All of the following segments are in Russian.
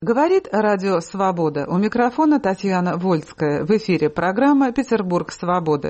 Говорит Радио Свобода. У микрофона Татьяна Вольская. В эфире программа «Петербург свободы».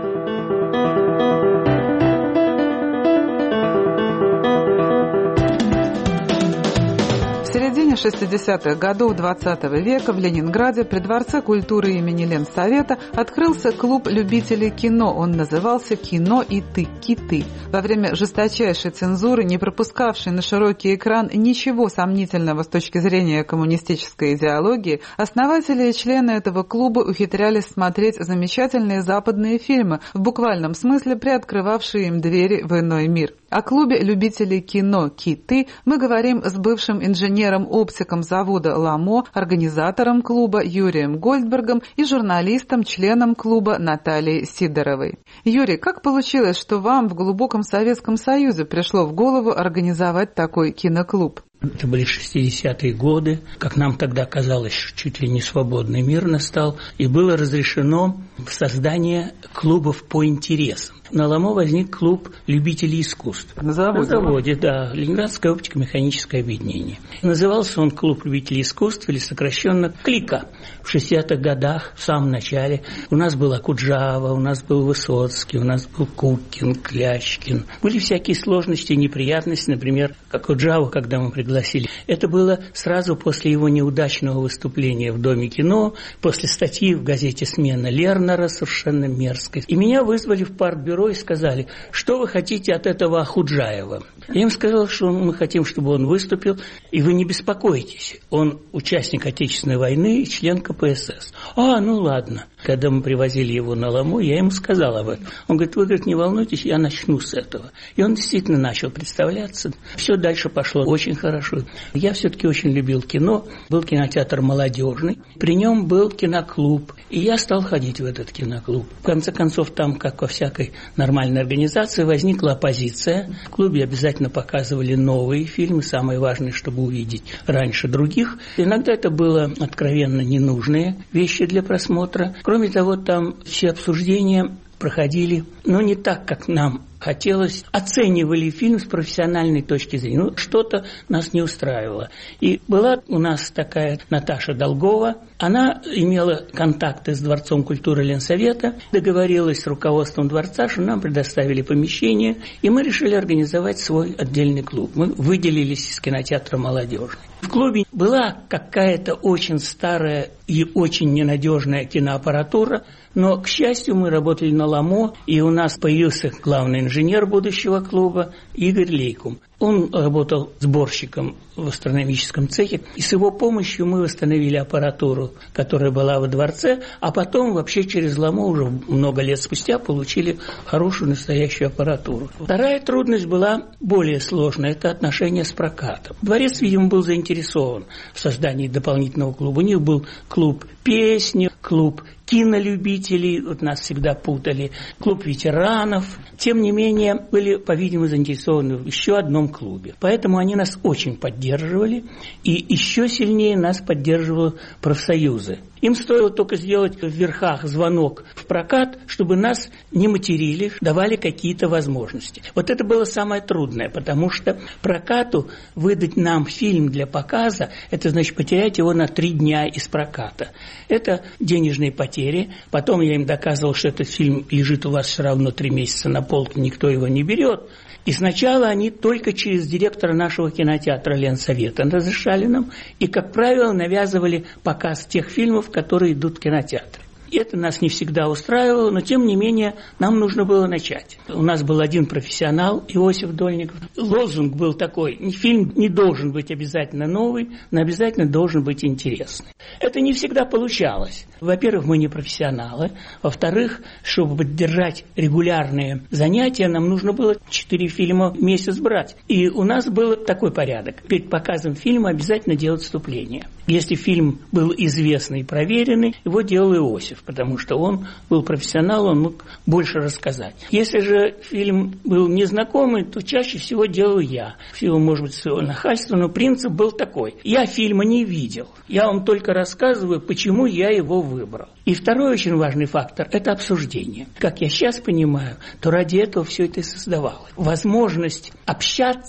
В середине 60-х годов XX века в Ленинграде при Дворце культуры имени Ленсовета открылся клуб любителей кино. Он назывался «Кино и ты, киты». Во время жесточайшей цензуры, не пропускавшей на широкий экран ничего сомнительного с точки зрения коммунистической идеологии, основатели и члены этого клуба ухитрялись смотреть замечательные западные фильмы, в буквальном смысле приоткрывавшие им двери в иной мир. О клубе любителей кино «Киты» мы говорим с бывшим инженером-оптиком завода «Ламо», организатором клуба Юрием Гольдбергом и журналистом, членом клуба Натальей Сидоровой. Юрий, как получилось, что вам в глубоком Советском Союзе пришло в голову организовать такой киноклуб? Это были 60-е годы, как нам тогда казалось, чуть ли не свободный мир настал, и было разрешено создание клубов по интересам. На Ламо возник клуб любителей искусств. На заводе, да, Ленинградское оптико-механическое объединение. Назывался он клуб любителей искусств, или сокращенно КЛИКа. В 60-х годах, в самом начале, у нас был Окуджава, у нас был Высоцкий, у нас был Кукин, Клячкин. Были всякие сложности и неприятности, например, Окуджаву, когда мы пригласили. Это было сразу после его неудачного выступления в Доме кино, после статьи в газете «Смена» Лернера, совершенно мерзкой. И меня вызвали в партбюро и сказали, что вы хотите от этого Ахуджаева. Я им сказал, что мы хотим, чтобы он выступил, и вы не беспокойтесь, он участник Отечественной войны и член КПСС. Ну ладно. Когда мы привозили его на Ламо, я ему сказал об этом. Он говорит, вы, не волнуйтесь, я начну с этого. И он действительно начал представляться. Все дальше пошло очень хорошо. Я все-таки очень любил кино. Был кинотеатр молодежный. При нем был киноклуб. И я стал ходить в этот киноклуб. В конце концов, там, как во всякой нормальной организации, возникла оппозиция. В клубе обязательно показывали новые фильмы. Самое важное, чтобы увидеть раньше других. Иногда это было откровенно ненужные вещи для просмотра. Кроме того, там все обсуждения проходили, не так, как нам хотелось. Оценивали фильм с профессиональной точки зрения. Что-то нас не устраивало. И была у нас такая Наташа Долгова. Она имела контакты с Дворцом культуры Ленсовета, договорилась с руководством дворца, что нам предоставили помещение, и мы решили организовать свой отдельный клуб. Мы выделились из кинотеатра «Молодежный». В клубе была какая-то очень старая и очень ненадежная киноаппаратура, но, к счастью, мы работали на Ламо, и у нас появился главный инженер будущего клуба Игорь Лейкум. Он работал сборщиком в астрономическом цехе, и с его помощью мы восстановили аппаратуру, которая была во дворце, а потом вообще через Ламо уже много лет спустя получили хорошую настоящую аппаратуру. Вторая трудность была более сложная – это отношения с прокатом. Дворец, видимо, был заинтересован в создании дополнительного клуба. У них был клуб песни, клуб кинолюбителей, нас всегда путали, клуб ветеранов. Тем не менее, были, по-видимому, заинтересованы в еще одном клубе. Поэтому они нас очень поддерживали, и еще сильнее нас поддерживали профсоюзы. Им стоило только сделать в верхах звонок в прокат, чтобы нас не материли, давали какие-то возможности. Вот это было самое трудное, потому что прокату выдать нам фильм для показа, это значит потерять его на 3 дня из проката. Это денежные потери. Потом я им доказывал, что этот фильм лежит у вас все равно 3 месяца на полке, никто его не берет. И сначала они только через директора нашего кинотеатра Ленсовета разрешали нам, и, как правило, навязывали показ тех фильмов, которые идут в кинотеатре. Это нас не всегда устраивало, но, тем не менее, нам нужно было начать. У нас был один профессионал, Иосиф Дольников. Лозунг был такой: фильм не должен быть обязательно новый, но обязательно должен быть интересный. Это не всегда получалось. Во-первых, мы не профессионалы. Во-вторых, чтобы поддержать регулярные занятия, нам нужно было 4 фильма в месяц брать. И у нас был такой порядок. Перед показом фильма обязательно делать вступление. Если фильм был известный и проверенный, его делал Иосиф, потому что он был профессионал, он мог больше рассказать. Если же фильм был незнакомый, то чаще всего делал я. Всего, может быть, своего нахальства, но принцип был такой. Я фильма не видел. Я вам только рассказываю, почему я его выбрал. И второй очень важный фактор – это обсуждение. Как я сейчас понимаю, то ради этого все это и создавалось. Возможность общаться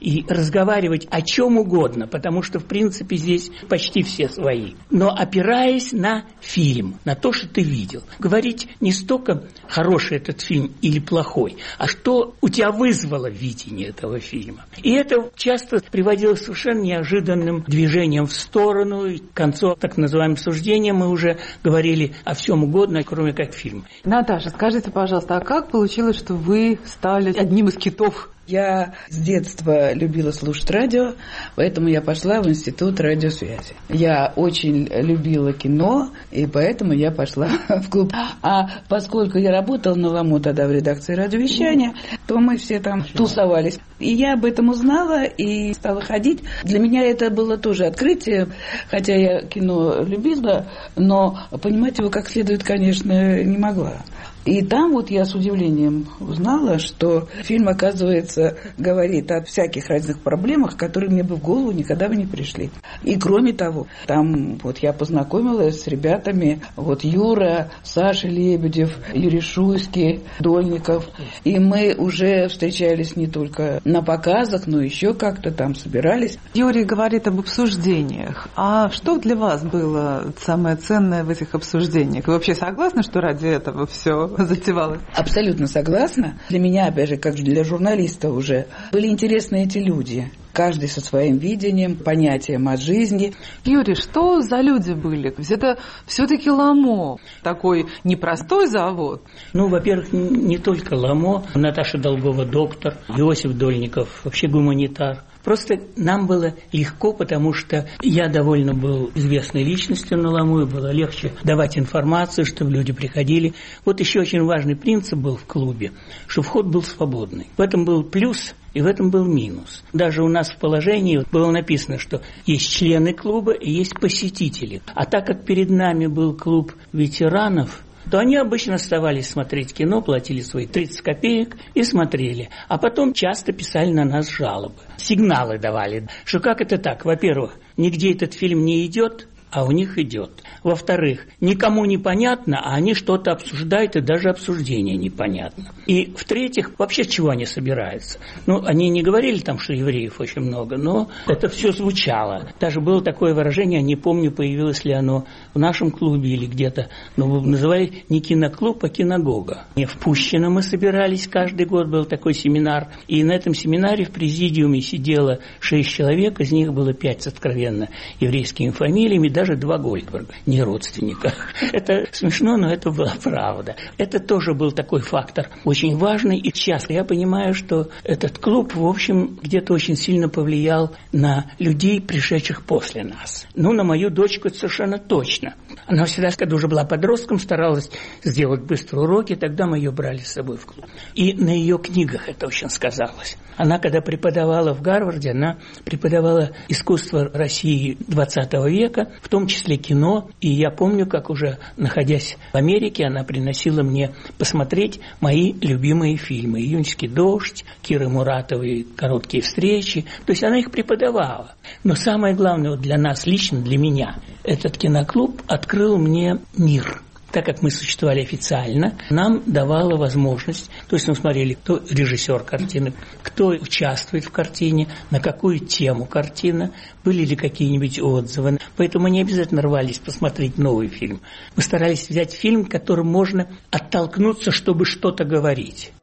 и разговаривать о чем угодно, потому что, в принципе, здесь почти все свои. Но опираясь на фильм, на то, что ты видел. Говорить не столько, хороший этот фильм или плохой, а что у тебя вызвало видение этого фильма. И это часто приводило к совершенно неожиданным движениям в сторону. И к концу так называемого суждения мы уже говорили о всем угодно, кроме как фильм. Наташа, скажите, пожалуйста, а как получилось, что вы стали одним из китов? Я с детства любила слушать радио, поэтому я пошла в институт радиосвязи. Я очень любила кино, и поэтому я пошла в клуб. А поскольку я работала на ЛАМО тогда в редакции радиовещания, то мы все там тусовались. И я об этом узнала и стала ходить. Для меня это было тоже открытие, хотя я кино любила, но понимать его как следует, конечно, не могла. И там вот я с удивлением узнала, что фильм, оказывается, говорит о всяких разных проблемах, которые мне бы в голову никогда бы не пришли. И кроме того, там вот я познакомилась с ребятами, вот Юра, Саша Лебедев, Юрий Шуйский, Дольников. И мы уже встречались не только на показах, но еще как-то там собирались. Юрий говорит об обсуждениях. А что для вас было самое ценное в этих обсуждениях? Вы вообще согласны, что ради этого все затевалось? Абсолютно согласна. Для меня, опять же, как для журналиста уже, были интересны эти люди. Каждый со своим видением, понятием от жизни. Юрий, что за люди были? Это все-таки ЛАМО, такой непростой завод. Ну, во-первых, не только ЛАМО. Наташа Долгова доктор, Иосиф Дольников вообще гуманитар. Просто нам было легко, потому что я довольно был известной личностью на ЛАМО, и было легче давать информацию, чтобы люди приходили. Вот еще очень важный принцип был в клубе, что вход был свободный. В этом был плюс, и в этом был минус. Даже у нас в положении было написано, что есть члены клуба и есть посетители. А так как перед нами был клуб ветеранов, то они обычно оставались смотреть кино, платили свои 30 копеек и смотрели. А потом часто писали на нас жалобы. Сигналы давали, что как это так? Во-первых, нигде этот фильм не идет, а у них идет. Во-вторых, никому не понятно, а они что-то обсуждают, и даже обсуждение непонятно. И в-третьих, вообще чего они собираются? Ну, они не говорили там, что евреев очень много, но это все звучало. Даже было такое выражение, не помню, появилось ли оно в нашем клубе или где-то, но называли не киноклуб, а киногога. И в Пущино мы собирались, каждый год был такой семинар, и на этом семинаре в президиуме сидело 6 человек, из них было 5 с откровенно еврейскими фамилиями, даже 2 Гольдберга, не родственника. Это смешно, но это была правда. Это тоже был такой фактор очень важный. И часто я понимаю, что этот клуб, в общем, где-то очень сильно повлиял на людей, пришедших после нас. Ну, на мою дочку это совершенно точно. Она всегда, когда уже была подростком, старалась сделать быстро уроки, тогда мы ее брали с собой в клуб. И на ее книгах это очень сказалось. Она, когда преподавала в Гарварде, она преподавала искусство России XX века, в том числе кино. И я помню, как уже находясь в Америке, она приносила мне посмотреть мои любимые фильмы. «Июньский дождь», Киры Муратовой «Короткие встречи». То есть она их преподавала. Но самое главное вот для нас лично, для меня, этот киноклуб открыл мне мир. Так как мы существовали официально, нам давало возможность, то есть мы смотрели, кто режиссер картины, кто участвует в картине, на какую тему картина, были ли какие-нибудь отзывы. Поэтому мы не обязательно рвались посмотреть новый фильм. Мы старались взять фильм, которым можно оттолкнуться, чтобы что-то говорить.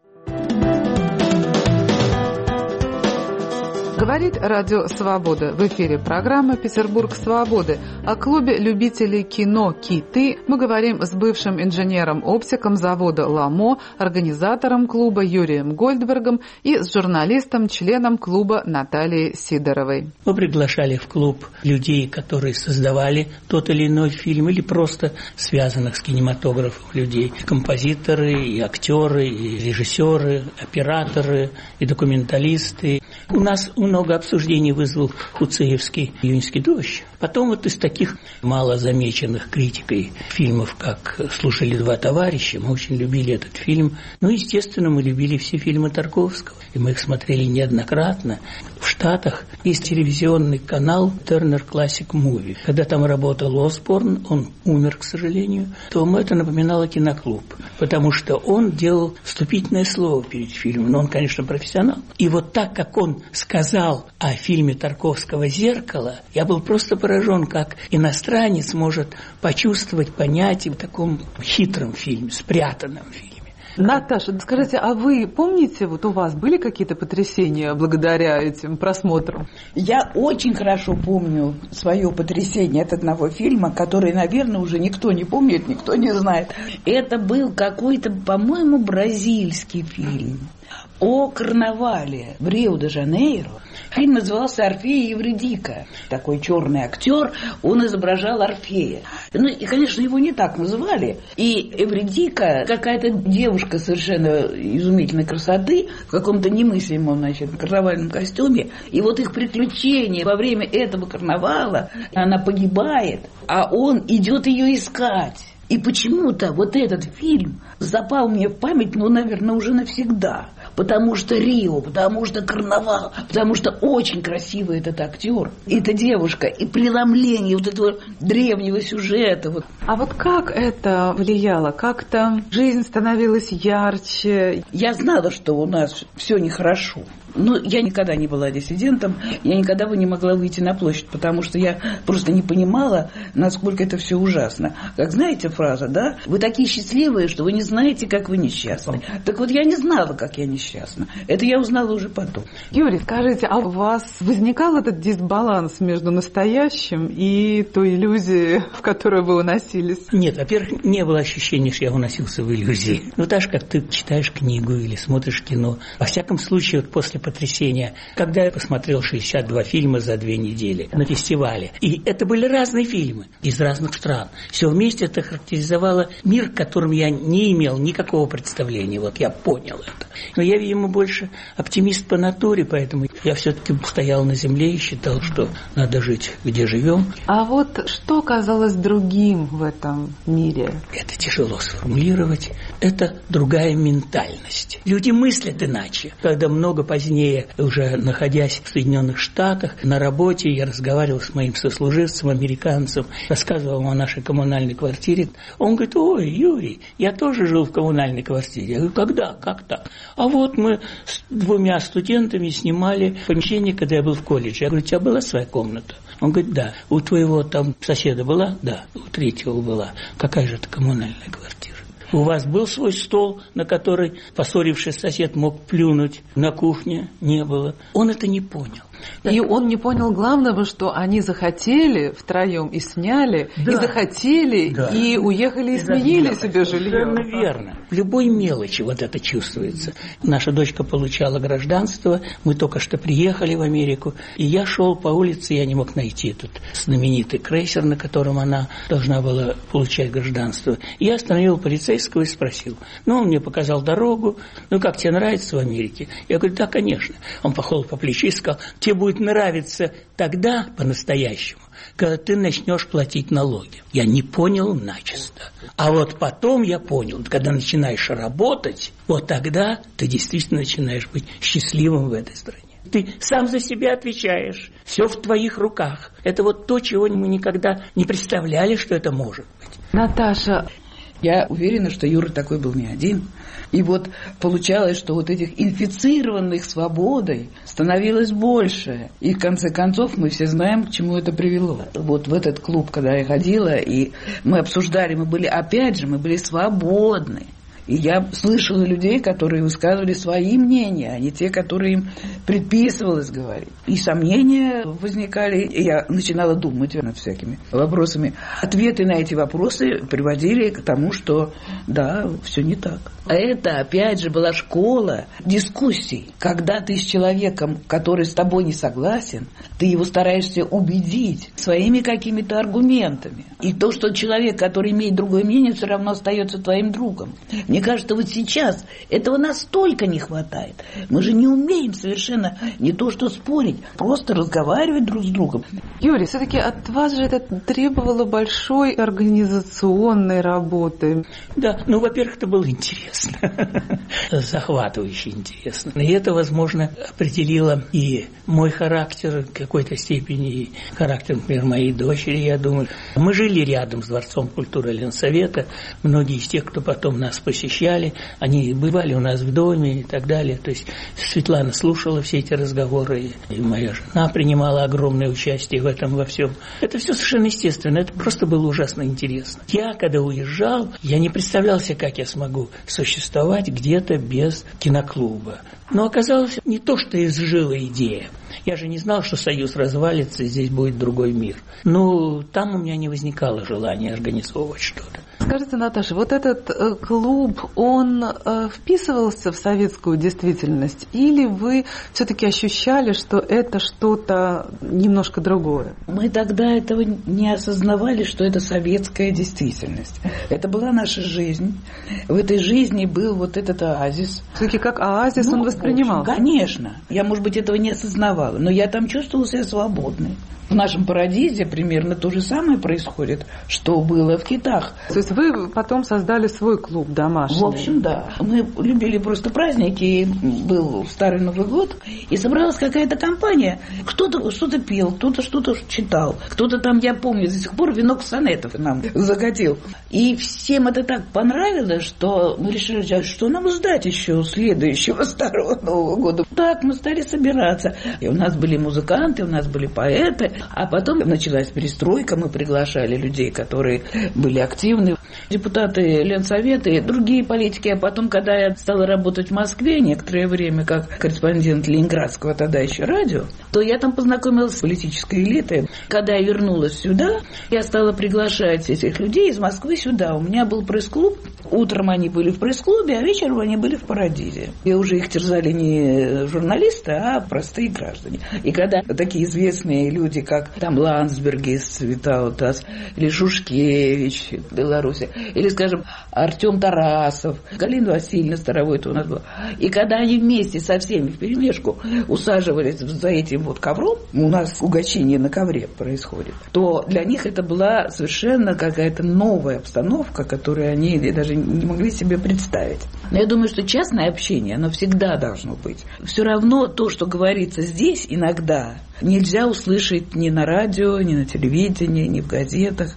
Говорит Радио Свобода. В эфире программа «Петербург свободы». О клубе любителей кино «Киты» мы говорим с бывшим инженером-оптиком завода «ЛАМО», организатором клуба Юрием Гольдбергом и с журналистом, членом клуба Натальей Сидоровой. Мы приглашали в клуб людей, которые создавали тот или иной фильм, или просто связанных с кинематографом людей. Композиторы, и актеры, и режиссеры, операторы, и документалисты. У нас много обсуждений вызвал Хуцеевский «Июньский дождь». Потом вот из таких малозамеченных критикой фильмов, как «Слушали два товарища», мы очень любили этот фильм. Ну, естественно, мы любили все фильмы Тарковского, и мы их смотрели неоднократно. В Штатах есть телевизионный канал Turner Classic Movie. Когда там работал Осборн, он умер, к сожалению, то это напоминало киноклуб, потому что он делал вступительное слово перед фильмом. Но он, конечно, профессионал. И вот так как он он сказал о фильме Тарковского «Зеркало», я был просто поражен, как иностранец может почувствовать, понять в таком хитром фильме, спрятанном фильме. Наташа, скажите, а вы помните, вот у вас были какие-то потрясения благодаря этим просмотрам? Я очень хорошо помню свое потрясение от одного фильма, который, наверное, уже никто не помнит, никто не знает. Это был какой-то, по-моему, бразильский фильм о карнавале в Рио-де-Жанейро. Фильм назывался «Орфей и Евридика». Такой черный актер, он изображал Орфея. Ну и, конечно, его не так называли. И Евридика, какая-то девушка совершенно изумительной красоты, в каком-то немыслимом, карнавальном костюме. И вот их приключения во время этого карнавала, она погибает, а он идет ее искать. И почему-то вот этот фильм запал мне в память, наверное, уже навсегда. Потому что Рио, потому что карнавал, потому что очень красивый этот актер, эта девушка, и преломление вот этого древнего сюжета. А вот как это влияло? Как-то жизнь становилась ярче? Я знала, что у нас все нехорошо. Но я никогда не была диссидентом, я никогда бы не могла выйти на площадь, потому что я просто не понимала, насколько это все ужасно. Как знаете фраза, да? Вы такие счастливые, что вы не знаете, как вы несчастны. Так вот, я не знала, как я несчастна. Это я узнала уже потом. Юрий, скажите, а у вас возникал этот дисбаланс между настоящим и той иллюзией, в которую вы уносились? Нет, во-первых, не было ощущения, что я уносился в иллюзии. Ну, так же, как ты читаешь книгу или смотришь кино. Во всяком случае, вот после потрясения, когда я посмотрел 62 фильма за 2 недели на фестивале. И это были разные фильмы из разных стран. Все вместе это характеризовало мир, к которому я не имел никакого представления. Вот я понял это. Но я, видимо, больше оптимист по натуре, поэтому я все-таки стоял на земле и считал, что надо жить, где живем. А вот что казалось другим в этом мире? Это тяжело сформулировать. Это другая ментальность. Люди мыслят иначе. Когда много позднее, уже находясь в Соединенных Штатах, на работе я разговаривал с моим сослуживцем, американцем, рассказывал ему о нашей коммунальной квартире. Он говорит: ой, Юрий, я тоже жил в коммунальной квартире. Я говорю: когда? Как так? А вот мы с 2 студентами снимали помещение, когда я был в колледже. Я говорю: у тебя была своя комната? Он говорит: да. У твоего там соседа была? Да. У 3-го была. Какая же это коммунальная квартира? У вас был свой стол, на который поссорившийся сосед мог плюнуть? На кухне не было. Он это не понял. И он не понял главного, что они захотели втроем и сняли, да, и захотели, да, и уехали, и сменили себе жилье. Совершенно верно. В любой мелочи вот это чувствуется. Наша дочка получала гражданство, мы только что приехали в Америку, и я шел по улице, я не мог найти этот знаменитый крейсер, на котором она должна была получать гражданство. И я остановил полицейского и спросил. Он мне показал дорогу. Как тебе нравится в Америке? Я говорю: да, конечно. Он похлопал по плечу и сказал: тебе будет нравиться тогда по-настоящему, когда ты начнешь платить налоги. Я не понял начисто. А вот потом я понял, когда начинаешь работать, вот тогда ты действительно начинаешь быть счастливым в этой стране. Ты сам за себя отвечаешь. Все в твоих руках. Это вот то, чего мы никогда не представляли, что это может быть. Наташа, я уверена, что Юра такой был не один. И вот получалось, что вот этих инфицированных свободой становилось больше. И в конце концов мы все знаем, к чему это привело. Вот в этот клуб, когда я ходила, и мы обсуждали, мы были свободны. И я слышала людей, которые высказывали свои мнения, а не те, которые им предписывалось говорить. И сомнения возникали, и я начинала думать над всякими вопросами. Ответы на эти вопросы приводили к тому, что да, все не так. А это, опять же, была школа дискуссий. Когда ты с человеком, который с тобой не согласен, ты его стараешься убедить своими какими-то аргументами. И то, что человек, который имеет другое мнение, все равно остается твоим другом. Мне кажется, вот сейчас этого настолько не хватает. Мы же не умеем совершенно не то что спорить, просто разговаривать друг с другом. Юрий, все-таки от вас же это требовало большой организационной работы. Да, во-первых, это было интересно. Захватывающе интересно. И это, возможно, определило и мой характер в какой-то степени, и характер, например, моей дочери, я думаю. Мы жили рядом с Дворцом культуры Ленсовета. Многие из тех, кто потом нас посетил, посещали, они бывали у нас в доме и так далее. То есть Светлана слушала все эти разговоры, и моя жена принимала огромное участие в этом во всем. Это все совершенно естественно, это просто было ужасно интересно. Я, когда уезжал, я не представлял себе, как я смогу существовать где-то без киноклуба. Но оказалось, не то, что изжила идея. Я же не знал, что Союз развалится, и здесь будет другой мир. Но там у меня не возникало желания организовывать что-то. Скажите, Наташа, вот этот клуб, он вписывался в советскую действительность? Или вы все-таки ощущали, что это что-то немножко другое? Мы тогда этого не осознавали, что это советская действительность. Это была наша жизнь. В этой жизни был вот этот оазис. Все-таки как оазис он воспринимал? Конечно. Я, может быть, этого не осознавала, но я там чувствовала себя свободной. В нашем Парадизе примерно то же самое происходит, что было в Китах. То есть вы потом создали свой клуб домашний? В общем, да. Мы любили просто праздники, был Старый Новый год, и собралась какая-то компания. Кто-то что-то пел, кто-то что-то читал, кто-то там, я помню, до сих пор венок сонетов нам закатил. И всем это так понравилось, что мы решили, что нам ждать еще следующего Старого Нового года. Так мы стали собираться. И у нас были музыканты, у нас были поэты. А потом началась перестройка, мы приглашали людей, которые были активны, депутаты Ленсовета и другие политики. А потом, когда я стала работать в Москве некоторое время как корреспондент Ленинградского тогда еще радио, то я там познакомилась с политической элитой. Когда я вернулась сюда, я стала приглашать этих людей из Москвы сюда. У меня был пресс-клуб. Утром они были в пресс-клубе, а вечером они были в Парадизе. И уже их терзали не журналисты, а простые граждане. И когда такие известные люди, как там Ландсбергис, Витаутас, или Шушкевич в Беларуси, или, скажем, Артем Тарасов, Галина Васильевна Старовой-то у нас была. И когда они вместе со всеми вперемешку усаживались за этим вот ковром, у нас угощение на ковре происходит, то для них это была совершенно какая-то новая обстановка, которую они даже не могли себе представить. Но я думаю, что частное общение, оно всегда должно быть. Все равно то, что говорится здесь иногда, нельзя услышать ни на радио, ни на телевидении, ни в газетах.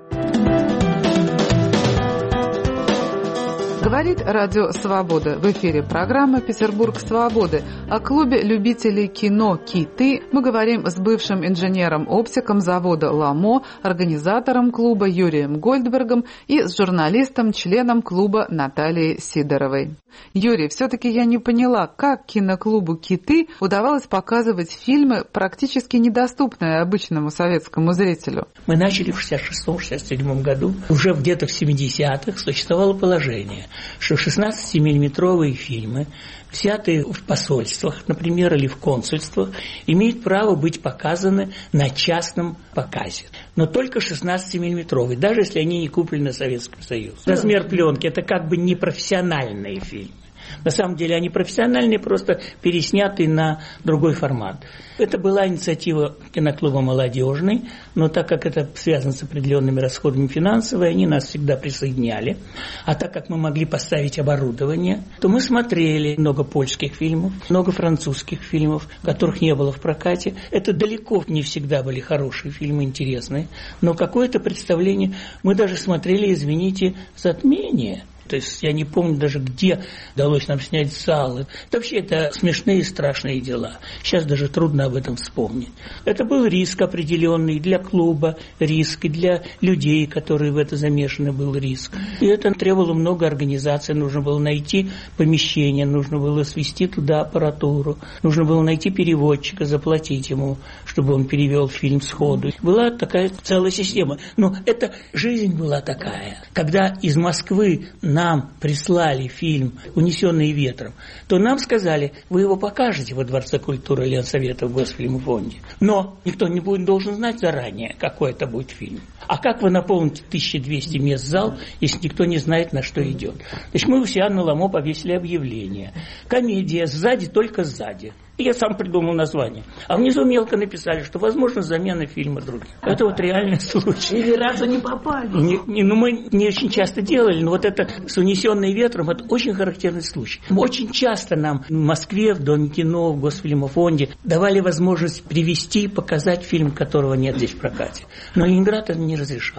Говорит Радио Свобода. В эфире программа «Петербург свободы». О клубе любителей кино «Киты» мы говорим с бывшим инженером-оптиком завода «Ламо», организатором клуба Юрием Гольдбергом и с журналистом, членом клуба Натальей Сидоровой. Юрий, все-таки я не поняла, как киноклубу «Киты» удавалось показывать фильмы, практически недоступные обычному советскому зрителю. Мы начали в 1966-1967 году. Уже где-то в 70-х существовало положение, что 16-миллиметровые фильмы, взятые в посольствах, например, или в консульствах, имеют право быть показаны на частном показе. Но только 16-миллиметровые, даже если они не куплены Советским Союзом. Размер пленки – это как бы непрофессиональные фильмы. На самом деле они профессиональные, просто переснятые на другой формат. Это была инициатива киноклуба «Молодежный», но так как это связано с определенными расходами финансовыми, они нас всегда присоединяли. А так как мы могли поставить оборудование, то мы смотрели много польских фильмов, много французских фильмов, которых не было в прокате. Это далеко не всегда были хорошие фильмы, интересные, но какое-то представление. Мы даже смотрели, извините, «Затмение». То есть я не помню даже, где удалось нам снять залы. Вообще это смешные и страшные дела. Сейчас даже трудно об этом вспомнить. Это был риск определенный для клуба, риск и для людей, которые в это замешаны, был риск. И это требовало много организаций. Нужно было найти помещение, нужно было свести туда аппаратуру, нужно было найти переводчика, заплатить ему, чтобы он перевел фильм сходу. Была такая целая система. Но эта жизнь была такая. Когда из Москвы нам прислали фильм «Унесенные ветром», то нам сказали, вы его покажете во Дворце культуры Ленсовета в Госфильмфонде. Но никто не должен знать заранее, какой это будет фильм. А как вы наполните 1200 мест зал, если никто не знает, на что идет? Значит, мы у себя на Ламо повесили объявление. Комедия сзади, только сзади. Я сам придумал название. А внизу мелко написали, что возможно замена фильма других. Это вот реальный случай. Или разу не попали. Ну, мы не очень часто делали, но вот это с «Унесенной ветром» это очень характерный случай. Очень часто нам в Москве, в Доме кино, в Госфильмфонде давали возможность привезти, показать фильм, которого нет здесь в прокате. Но Ленинград это не разрешал.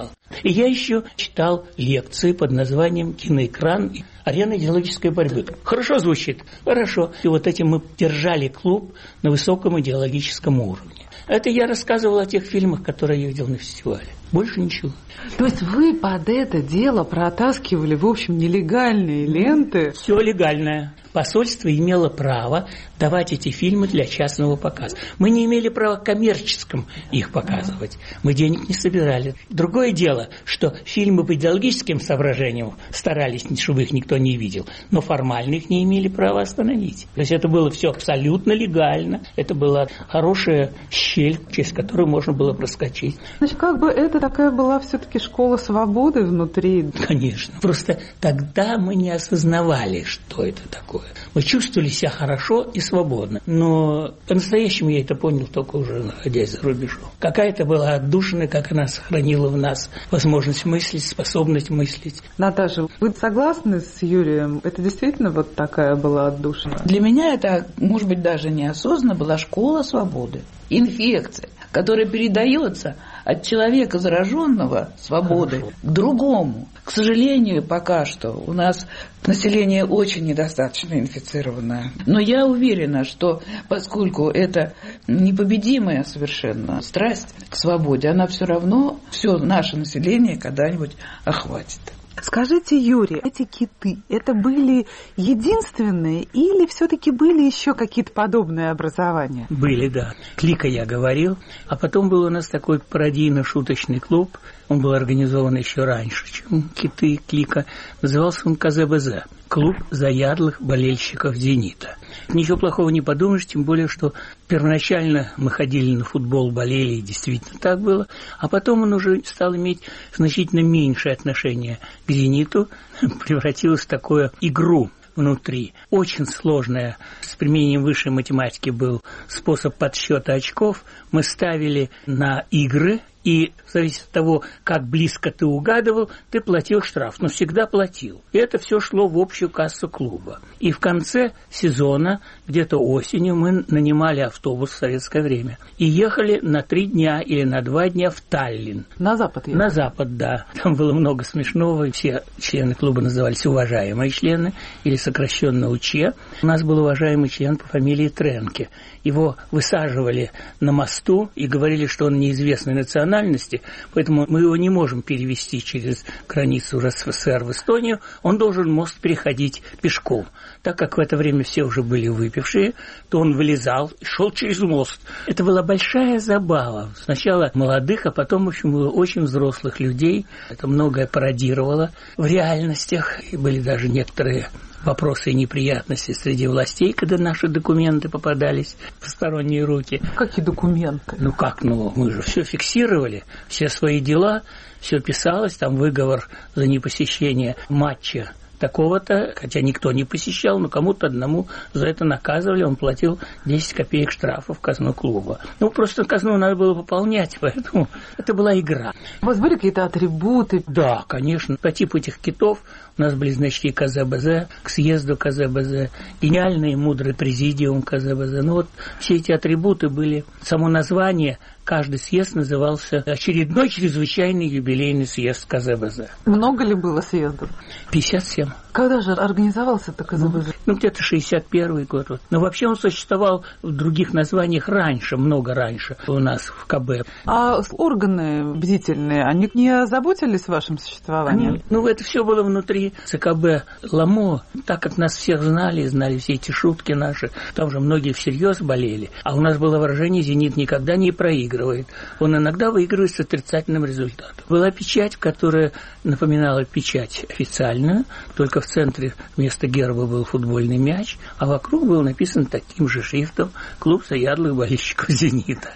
И я еще читал лекции под названием «Киноэкран. Арена идеологической борьбы». Хорошо звучит? Хорошо. И вот этим мы держали клуб на высоком идеологическом уровне. Это я рассказывал о тех фильмах, которые я видел на фестивале. Больше ничего. То есть вы под это дело протаскивали, в общем, нелегальные ленты? Все легальное. Посольство имело право давать эти фильмы для частного показа. Мы не имели права коммерческим их показывать. Мы денег не собирали. Другое дело, что фильмы по идеологическим соображениям старались, чтобы их никто не видел, но формально их не имели права остановить. То есть это было все абсолютно легально. Это была хорошая щель, через которую можно было проскочить. Значит, как бы это такая была все-таки школа свободы внутри? Конечно. Просто тогда мы не осознавали, что это такое. Мы чувствовали себя хорошо и свободно. Но по-настоящему я это понял только уже находясь за рубежом. Какая-то была отдушина, как она сохранила в нас возможность мыслить, способность мыслить. Наташа, вы согласны с Юрием? Это действительно вот такая была отдушина? Для меня это, может быть, даже неосознанно была школа свободы. Инфекция, которая передается от человека, зараженного свободой, к другому. К сожалению, пока что у нас население очень недостаточно инфицированное. Но я уверена, что поскольку это непобедимая совершенно страсть к свободе, она все равно все наше население когда-нибудь охватит. Скажите, Юрий, эти киты, это были единственные или все-таки были еще какие-то подобные образования? Были, да. Клика я говорил. А потом был у нас такой пародийно-шуточный клуб. Он был организован еще раньше, чем киты, Клика. Назывался он КЗБЗ. Клуб заядлых болельщиков «Зенита». Ничего плохого не подумаешь, тем более, что первоначально мы ходили на футбол, болели, и действительно так было. А потом он уже стал иметь значительно меньшее отношение к «Зениту», превратилось в такую игру внутри. Очень сложная. С применением высшей математики был способ подсчета очков. Мы ставили на игры, и в зависимости от того, как близко ты угадывал, ты платил штраф. Но всегда платил. И это все шло в общую кассу клуба. И в конце сезона, где-то осенью, мы нанимали автобус в советское время. И ехали на 3 дня или на 2 дня в Таллин. На запад ехали? На запад, да. Там было много смешного. Все члены клуба назывались уважаемые члены, или сокращенно УЧ. У нас был уважаемый член по фамилии Тренке. Его высаживали на мосту и говорили, что он неизвестной национальности, поэтому мы его не можем перевести через границу РСФСР в Эстонию, он должен мост переходить пешком. Так как в это время все уже были выпившие, то он вылезал и шел через мост. Это была большая забава. Сначала молодых, а потом, в общем, было очень взрослых людей. Это многое пародировало в реальностях, и были даже некоторые вопросы и неприятности среди властей, когда наши документы попадались в посторонние руки. Какие документы? Мы же все фиксировали, все свои дела, все писалось, там выговор за непосещение матча такого-то, хотя никто не посещал, но кому-то одному за это наказывали, он платил 10 копеек штрафа в казну клуба. Просто казну надо было пополнять, поэтому это была игра. У вас были какие-то атрибуты? Да, конечно. По типу этих китов у нас были значки КЗБЗ, к съезду КЗБЗ, гениальный и мудрый президиум КЗБЗ. Все эти атрибуты были, само название, каждый съезд назывался очередной чрезвычайный юбилейный съезд КЗБЗ. Много ли было съездов? 57. Когда же организовался-то КЗБЗ? Где-то 61 год. Но вообще он существовал в других названиях раньше, много раньше у нас в КБ. А органы бдительные, они не озаботились вашим существованием? Это все было внутри ЦКБ ЛАМО. Так как нас всех знали все эти шутки наши, там же многие всерьез болели. А у нас было выражение «Зенит никогда не проигрывает». Он иногда выигрывает с отрицательным результатом. Была печать, которая напоминала печать официальную, только в центре вместо герба был футбольный мяч, а вокруг был написан таким же шрифтом «Клуб заядлых болельщиков «Зенита»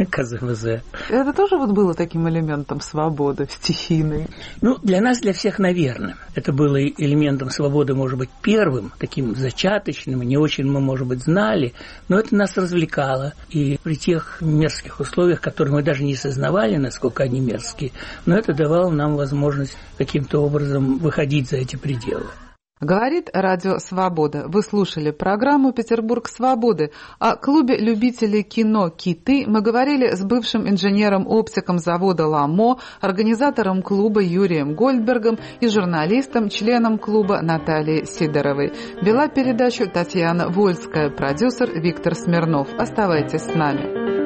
КЗБЗ». Это тоже было таким элементом свободы, стихийной? Для нас, для всех, наверное. Это было элементом свободы, может быть, первым, таким зачаточным, не очень мы, может быть, знали, но это нас развлекало. И при тех мерзких условиях, которые мы даже не сознавали, насколько они мерзкие, но это давало нам возможность каким-то образом выходить за эти пределы. Говорит Радио Свобода. Вы слушали программу «Петербург свободы». О клубе любителей кино «Киты» мы говорили с бывшим инженером-оптиком завода «Ламо», организатором клуба Юрием Гольдбергом и журналистом, членом клуба Натальей Сидоровой. Вела передачу Татьяна Вольская, продюсер Виктор Смирнов. Оставайтесь с нами.